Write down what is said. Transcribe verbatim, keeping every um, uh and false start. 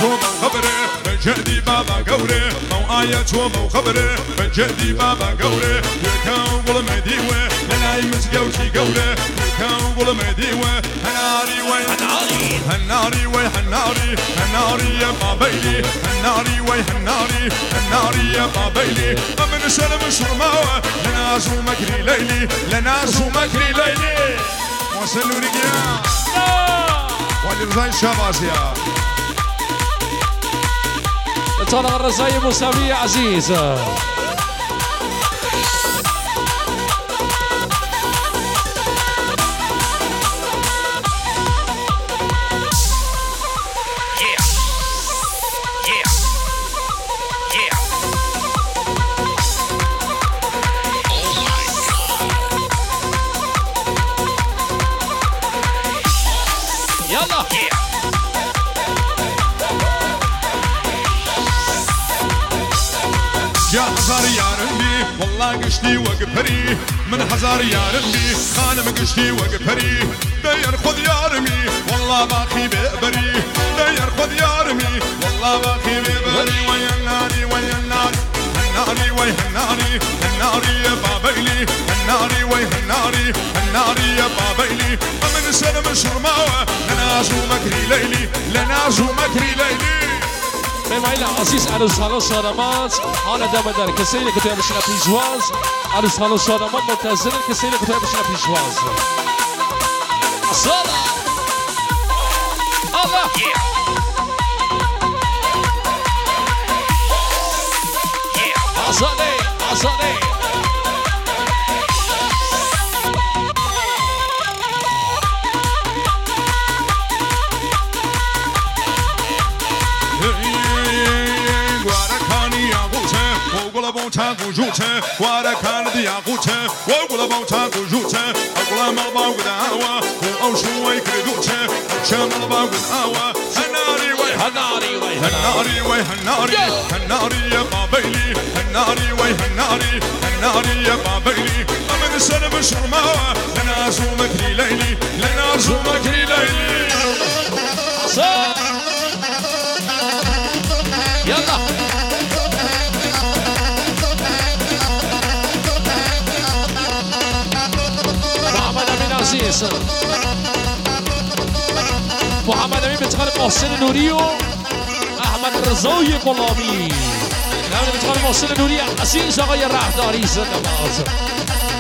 شو خبره بجدي بابا قوري مو آية شو مو خبره بجدي بابا قوري يكون قول مديوه لنا يمسقوشي قوله يكون قول مديوه هناري وي هناري هناري وي هناري هناري يا بابيلي هناري وي هناري هناري يا بابيلي من سلم شرماوه لناس ومكري ليلي لناس ومكري ليلي وصلوا رجيا والرزاي شاباسيا ترى الرزاي مساوية عزيز يا هزار يا ربي والله قشتي وقفري من هزار يا ربي خانم قشتي وقفري داير خذ يا رمي والله باخي بقبري داير خذ يا رمي والله باخي بقبري ويا الناري ويا الناري الناري ويا الناري الناري يا بابيلي الناري ويا الناري الناري يا بابيلي من سلم شرماوه لناس ومكري ليلي لناس ومكري ليلي بمایل عزیز عروس ها صادمات حال دم در کسی که توی بشن پیشواز عروس ها صادمات منتظر کسی که توی بشن پیشواز صدا الله آزاده آزاده 我唱古入城，我来看了的呀古城，我过了包唱古入城，我过了毛包过的阿瓦，我奥数为可入城，什么了包过的阿瓦，很哪里喂， 很哪里喂， 很哪里喂，很哪里，很哪里呀宝贝里，很哪里喂，很哪里，很哪里呀宝贝里，我们的神们说嘛哇，来那苏麦克里来里，来那苏麦克里来里， يلا عزيز محمد امين بنت خالد محسن نوري احمد الرزاوي غلامی نام بنت خالد محسن نوری عزیز آقای رهداری زنده باد